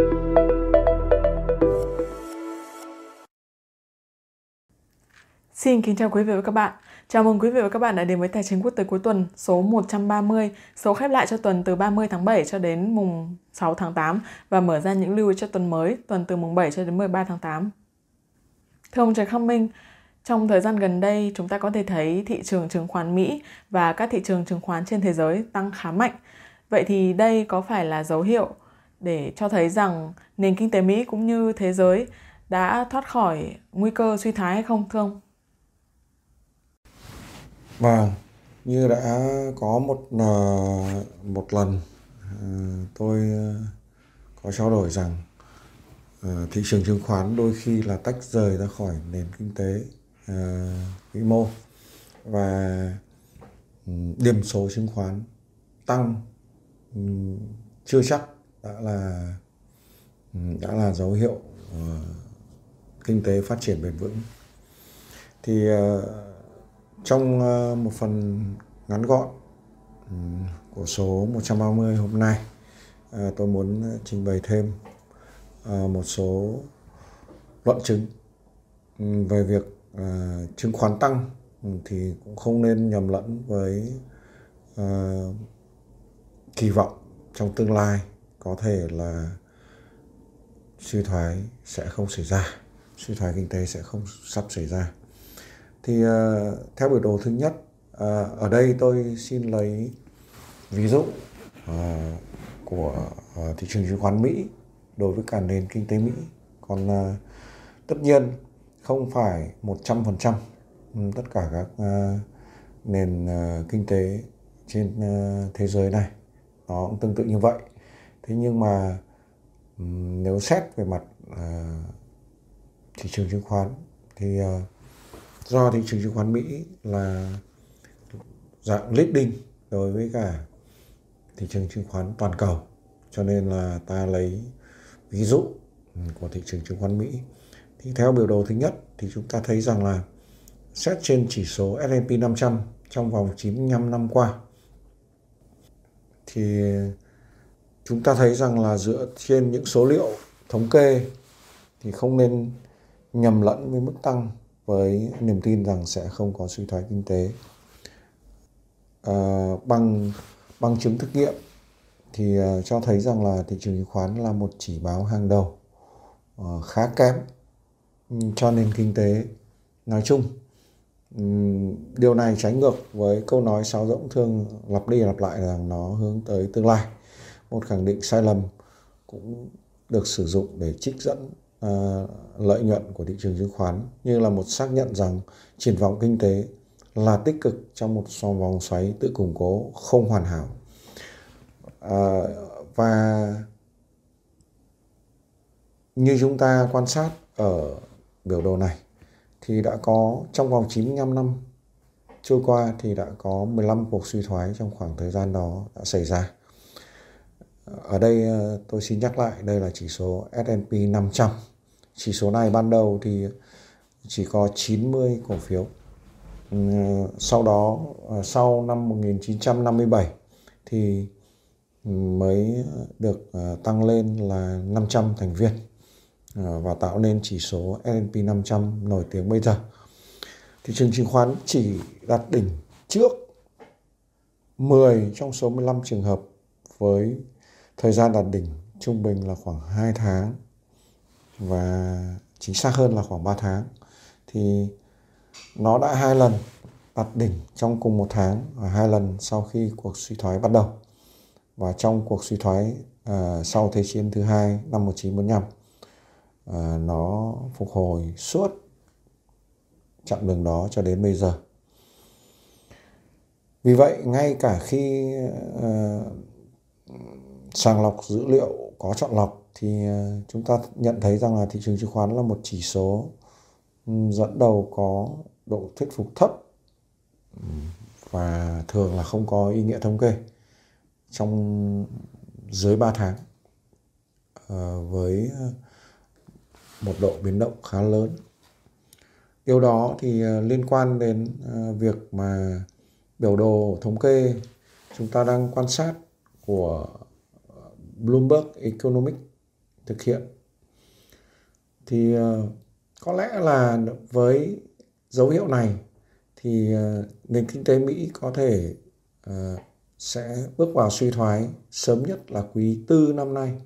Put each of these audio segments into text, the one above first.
Xin kính chào quý vị và các bạn. Chào mừng quý vị và các bạn đã đến với Tài chính quốc tế cuối tuần số 130, số khép lại cho tuần từ 30 tháng 7 cho đến mùng 6 tháng 8 và mở ra những lưu ý cho tuần mới, tuần từ mùng 7 cho đến 13 tháng 8. Thưa ông Trần Khắc Minh, trong thời gian gần đây chúng ta có thể thấy thị trường chứng khoán Mỹ và các thị trường chứng khoán trên thế giới tăng khá mạnh. Vậy thì đây có phải là dấu hiệu để cho thấy rằng nền kinh tế Mỹ cũng như thế giới đã thoát khỏi nguy cơ suy thoái hay không, thưa ông? Vâng, như đã có một lần tôi có trao đổi rằng thị trường chứng khoán đôi khi là tách rời ra khỏi nền kinh tế vĩ mô, và điểm số chứng khoán tăng chưa chắc đã là dấu hiệu kinh tế phát triển bền vững. Thì trong một phần ngắn gọn của số 130 hôm nay, tôi muốn trình bày thêm một số luận chứng về việc chứng khoán tăng thì cũng không nên nhầm lẫn với kỳ vọng trong tương lai có thể là suy thoái sẽ không xảy ra, suy thoái kinh tế sẽ không sắp xảy ra. Thì theo biểu đồ thứ nhất, ở đây tôi xin lấy ví dụ của thị trường chứng khoán Mỹ đối với cả nền kinh tế Mỹ. Còn tất nhiên không phải 100% tất cả các nền kinh tế trên thế giới này nó cũng tương tự như vậy. Thế nhưng mà nếu xét về mặt thị trường chứng khoán thì do thị trường chứng khoán Mỹ là dạng leading đối với cả thị trường chứng khoán toàn cầu, cho nên là ta lấy ví dụ của thị trường chứng khoán Mỹ. Thì theo biểu đồ thứ nhất thì chúng ta thấy rằng là xét trên chỉ số S&P 500 trong vòng 95 năm qua thì chúng ta thấy rằng là dựa trên những số liệu thống kê thì không nên nhầm lẫn với mức tăng với niềm tin rằng sẽ không có suy thoái kinh tế. Bằng chứng thực nghiệm thì cho thấy rằng là thị trường chứng khoán là một chỉ báo hàng đầu khá kém cho nền kinh tế nói chung. Điều này trái ngược với câu nói sáo rỗng thường lặp đi lặp lại rằng nó hướng tới tương lai. Một khẳng định sai lầm cũng được sử dụng để trích dẫn lợi nhuận của thị trường chứng khoán như là một xác nhận rằng triển vọng kinh tế là tích cực trong một vòng xoáy tự củng cố không hoàn hảo. Và như chúng ta quan sát ở biểu đồ này thì đã có trong vòng 95 năm trôi qua thì đã có 15 cuộc suy thoái trong khoảng thời gian đó đã xảy ra. Ở đây tôi xin nhắc lại, đây là chỉ số S&P 500. Chỉ số này ban đầu thì chỉ có 90 cổ phiếu. Sau đó, sau năm 1957 thì mới được tăng lên là 500 thành viên và tạo nên chỉ số S&P 500 nổi tiếng bây giờ. Thị trường chứng khoán chỉ đạt đỉnh trước 10 trong số 15 trường hợp với thời gian đạt đỉnh trung bình là khoảng 2 tháng và chính xác hơn là khoảng 3 tháng. Thì nó đã 2 lần đạt đỉnh trong cùng một tháng và 2 lần sau khi cuộc suy thoái bắt đầu. Và trong cuộc suy thoái sau Thế chiến thứ hai năm 1945, nó phục hồi suốt chặng đường đó cho đến bây giờ. Vì vậy, ngay cả khi sàng lọc dữ liệu có chọn lọc thì chúng ta nhận thấy rằng là thị trường chứng khoán là một chỉ số dẫn đầu có độ thuyết phục thấp và thường là không có ý nghĩa thống kê trong dưới 3 tháng với một độ biến động khá lớn. Điều đó thì liên quan đến việc mà biểu đồ thống kê chúng ta đang quan sát của Bloomberg Economics thực hiện. Thì có lẽ là với dấu hiệu này thì nền kinh tế Mỹ có thể sẽ bước vào suy thoái sớm nhất là quý tư năm nay.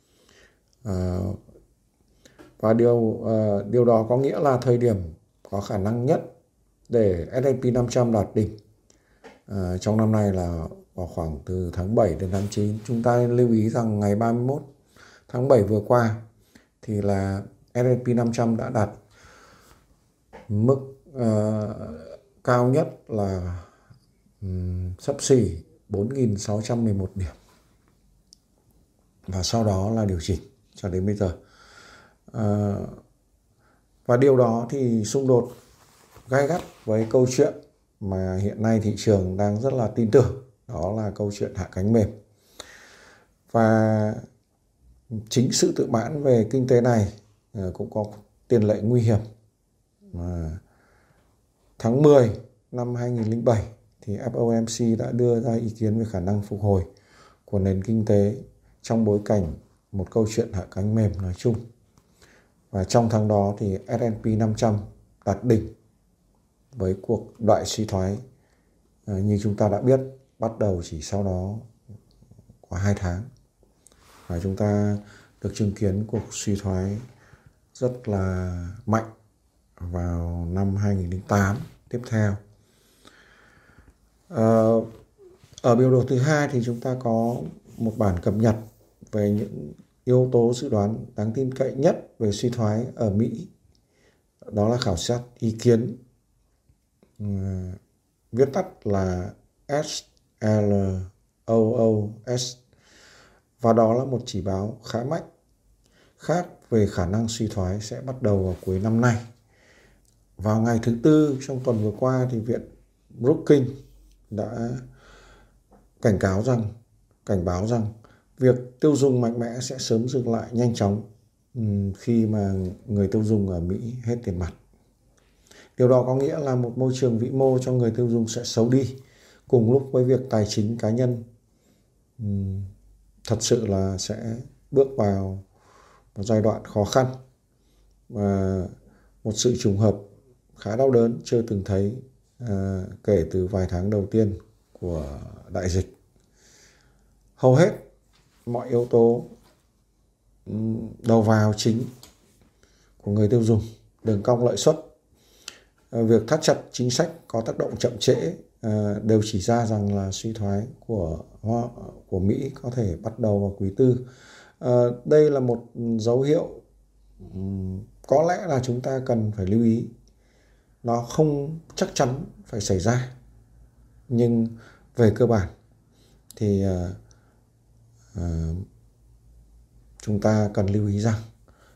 Và điều đó có nghĩa là thời điểm có khả năng nhất để S&P 500 đạt đỉnh trong năm nay là vào khoảng từ tháng 7 đến tháng 9. Chúng ta nên lưu ý rằng ngày 31 tháng 7 vừa qua thì là S&P 500 đã đạt mức cao nhất là xấp xỉ 4.611 điểm. Và sau đó là điều chỉnh cho đến bây giờ. Và điều đó thì xung đột gay gắt với câu chuyện mà hiện nay thị trường đang rất là tin tưởng. Đó là câu chuyện hạ cánh mềm. Và chính sự tự mãn về kinh tế này cũng có tiền lệ nguy hiểm. Tháng 10 năm 2007 thì FOMC đã đưa ra ý kiến về khả năng phục hồi của nền kinh tế trong bối cảnh một câu chuyện hạ cánh mềm nói chung. Và trong tháng đó thì S&P 500 đạt đỉnh với cuộc đại suy thoái như chúng ta đã biết, bắt đầu chỉ sau đó có 2 tháng. Và chúng ta được chứng kiến cuộc suy thoái rất là mạnh vào năm 2008 tiếp theo. Ở biểu đồ thứ hai thì chúng ta có một bản cập nhật về những yếu tố dự đoán đáng tin cậy nhất về suy thoái ở Mỹ. Đó là khảo sát ý kiến, viết tắt là SLOOS, và đó là một chỉ báo khá mạnh khác về khả năng suy thoái sẽ bắt đầu vào cuối năm nay. Vào ngày thứ Tư trong tuần vừa qua thì Viện Brookings đã cảnh báo rằng việc tiêu dùng mạnh mẽ sẽ sớm dừng lại nhanh chóng khi mà người tiêu dùng ở Mỹ hết tiền mặt. Điều đó có nghĩa là một môi trường vĩ mô cho người tiêu dùng sẽ xấu đi cùng lúc với việc tài chính cá nhân thật sự là sẽ bước vào một giai đoạn khó khăn, và một sự trùng hợp khá đau đớn chưa từng thấy kể từ vài tháng đầu tiên của đại dịch. Hầu hết mọi yếu tố đầu vào chính của người tiêu dùng, đường cong lợi suất, việc thắt chặt chính sách có tác động chậm trễ đều chỉ ra rằng là suy thoái của Mỹ có thể bắt đầu vào quý tư. Đây là một dấu hiệu có lẽ là chúng ta cần phải lưu ý. Nó không chắc chắn phải xảy ra, nhưng về cơ bản thì chúng ta cần lưu ý rằng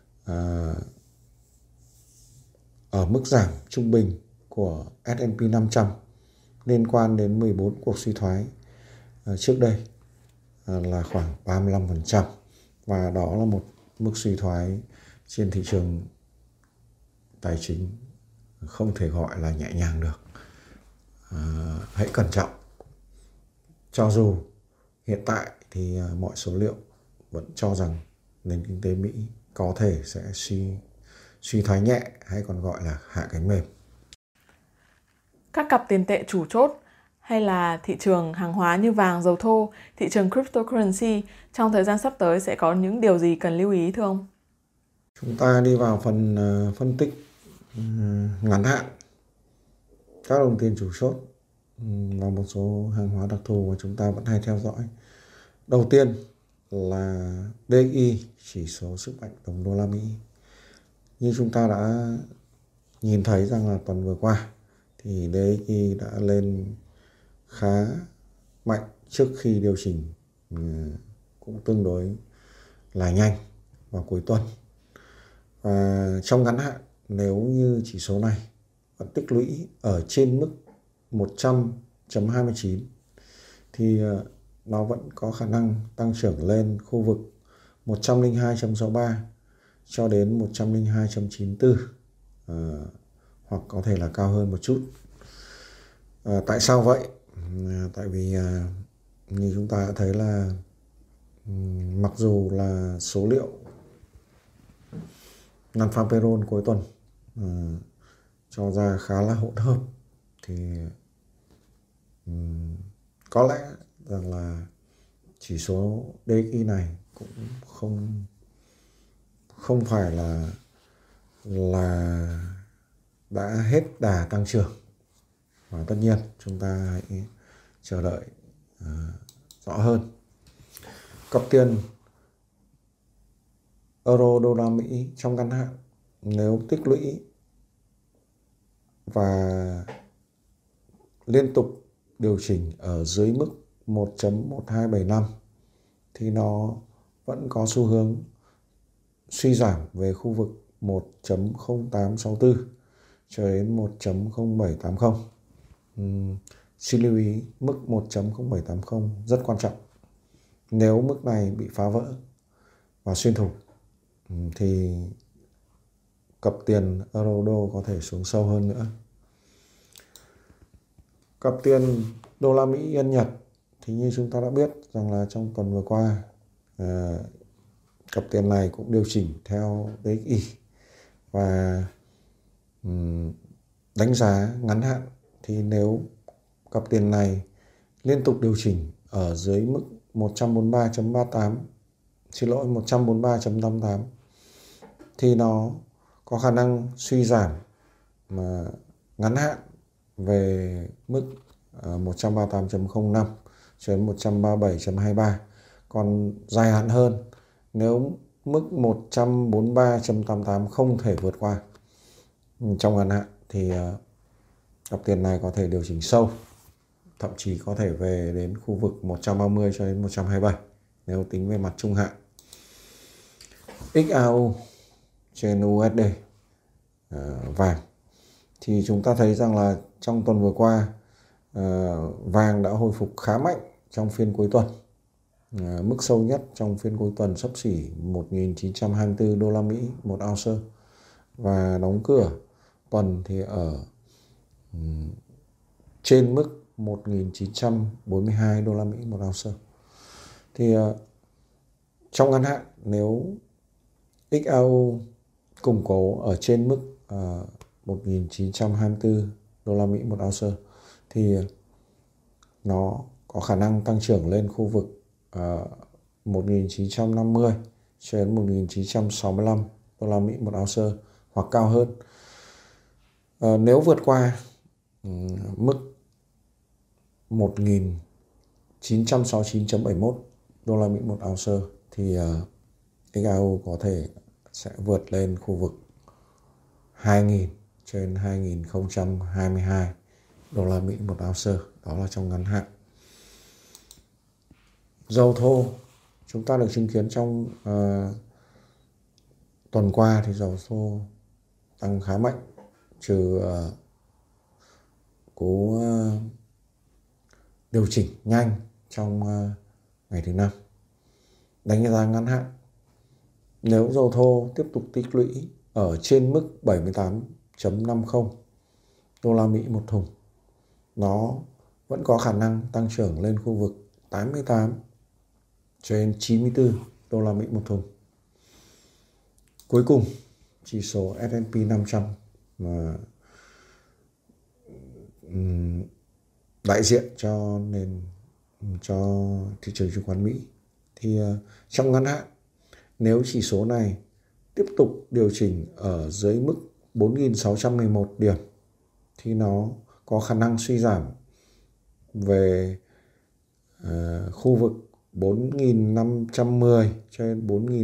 ở mức giảm trung bình của S&P 500 liên quan đến 14 cuộc suy thoái trước đây là khoảng 35%, và đó là một mức suy thoái trên thị trường tài chính không thể gọi là nhẹ nhàng được. Hãy cẩn trọng. Cho dù hiện tại thì mọi số liệu vẫn cho rằng nền kinh tế Mỹ có thể sẽ suy thoái nhẹ, hay còn gọi là hạ cánh mềm. Các cặp tiền tệ chủ chốt hay là thị trường hàng hóa như vàng, dầu thô, thị trường cryptocurrency trong thời gian sắp tới sẽ có những điều gì cần lưu ý thưa ông? Chúng ta đi vào phần phân tích ngắn hạn các đồng tiền chủ chốt và một số hàng hóa đặc thù mà chúng ta vẫn hay theo dõi. Đầu tiên là DXY, chỉ số sức mạnh đồng đô la Mỹ. Như chúng ta đã nhìn thấy rằng là tuần vừa qua thì DXY đã lên khá mạnh trước khi điều chỉnh cũng tương đối là nhanh vào cuối tuần. Và trong ngắn hạn, nếu như chỉ số này vẫn tích lũy ở trên mức 100.29 thì nó vẫn có khả năng tăng trưởng lên khu vực 102.63 cho đến 102.94, hoặc có thể là cao hơn một chút. Tại sao vậy? Tại vì như chúng ta đã thấy là mặc dù là số liệu non-farm cuối tuần cho ra khá là hỗn hợp, thì có lẽ rằng là chỉ số DXY này cũng không phải là đã hết đà tăng trưởng, và tất nhiên chúng ta hãy chờ đợi rõ hơn. Cặp tiền euro đô la Mỹ trong ngắn hạn nếu tích lũy và liên tục điều chỉnh ở dưới mức 1.1275 thì nó vẫn có xu hướng suy giảm về khu vực 1.0864 cho đến 1.0780. Xin lưu ý mức 1.0780 rất quan trọng. Nếu mức này bị phá vỡ và xuyên thủng thì cặp tiền euro đô có thể xuống sâu hơn nữa. Cặp tiền đô la Mỹ yên Nhật thì như chúng ta đã biết rằng là trong tuần vừa qua cặp tiền này cũng điều chỉnh theo DXY, và đánh giá ngắn hạn thì nếu cặp tiền này liên tục điều chỉnh ở dưới mức 143.88 thì nó có khả năng suy giảm mà ngắn hạn về mức 138.05 cho đến 137.23. Còn dài hạn hơn, nếu mức 143.88 không thể vượt qua trong ngắn hạn thì cặp tiền này có thể điều chỉnh sâu, thậm chí có thể về đến khu vực 130 cho đến 127 nếu tính về mặt trung hạn. XAU trên USD vàng thì chúng ta thấy rằng là trong tuần vừa qua vàng đã hồi phục khá mạnh trong phiên cuối tuần. Mức sâu nhất trong phiên cuối tuần xấp xỉ 1.924 đô la Mỹ một ounce, và đóng cửa tuần thì ở trên mức 1.942 đô la Mỹ một ounce. Thì trong ngắn hạn nếu XAU củng cố ở trên mức 1.924 đô la Mỹ một ounce thì nó có khả năng tăng trưởng lên khu vực 1.950 cho đến 1.965 đô la Mỹ một ounce hoặc cao hơn. Nếu vượt qua mức 1.969.71 đô la Mỹ một ounce thì XAU có thể sẽ vượt lên khu vực 2.000 trên 2.022 đô la Mỹ một ounce. Đó là trong ngắn hạn. Dầu thô chúng ta được chứng kiến trong tuần qua thì dầu thô tăng khá mạnh, trừ cú điều chỉnh nhanh trong ngày thứ Năm. Đánh giá ngắn hạn, nếu dầu thô tiếp tục tích lũy ở trên mức 78.50 đô la Mỹ một thùng, nó vẫn có khả năng tăng trưởng lên khu vực 88 cho đến 94 đô la Mỹ một thùng. Cuối cùng, chỉ số S&P 500 mà đại diện cho thị trường chứng khoán Mỹ thì trong ngắn hạn, nếu chỉ số này tiếp tục điều chỉnh ở dưới mức 4.611 điểm thì nó có khả năng suy giảm về khu vực 4.510 cho đến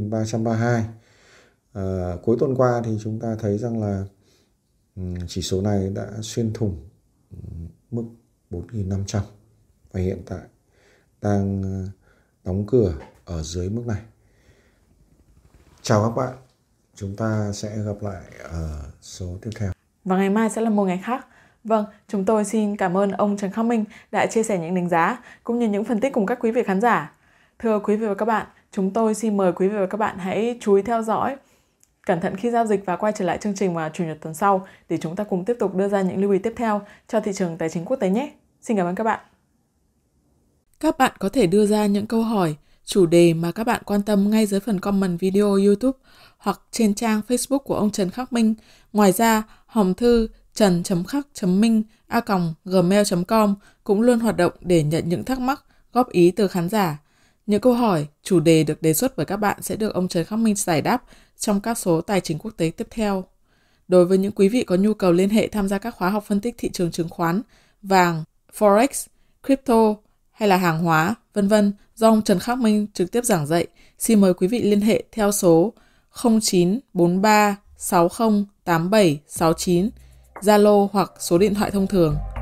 4.332. Cuối tuần qua thì chúng ta thấy rằng là chỉ số này đã xuyên thủng mức 4.500 và hiện tại đang đóng cửa ở dưới mức này. Chào các bạn, chúng ta sẽ gặp lại ở số tiếp theo. Và ngày mai sẽ là một ngày khác. Vâng, chúng tôi xin cảm ơn ông Trần Khắc Minh đã chia sẻ những đánh giá cũng như những phân tích cùng các quý vị khán giả. Thưa quý vị và các bạn, chúng tôi xin mời quý vị và các bạn hãy chú ý theo dõi, cẩn thận khi giao dịch và quay trở lại chương trình vào Chủ nhật tuần sau để chúng ta cùng tiếp tục đưa ra những lưu ý tiếp theo cho thị trường tài chính quốc tế nhé. Xin cảm ơn các bạn. Các bạn có thể đưa ra những câu hỏi chủ đề mà các bạn quan tâm ngay dưới phần comment video YouTube hoặc trên trang Facebook của ông Trần Khắc Minh. Ngoài ra, hòm thư trần.khắc.minh@gmail.com cũng luôn hoạt động để nhận những thắc mắc, góp ý từ khán giả. Những câu hỏi, chủ đề được đề xuất bởi các bạn sẽ được ông Trần Khắc Minh giải đáp trong các số tài chính quốc tế tiếp theo. Đối với những quý vị có nhu cầu liên hệ tham gia các khóa học phân tích thị trường chứng khoán, vàng, forex, crypto hay là hàng hóa, v.v. do ông Trần Khắc Minh trực tiếp giảng dạy, xin mời quý vị liên hệ theo số 0943 60 87 69, Zalo hoặc số điện thoại thông thường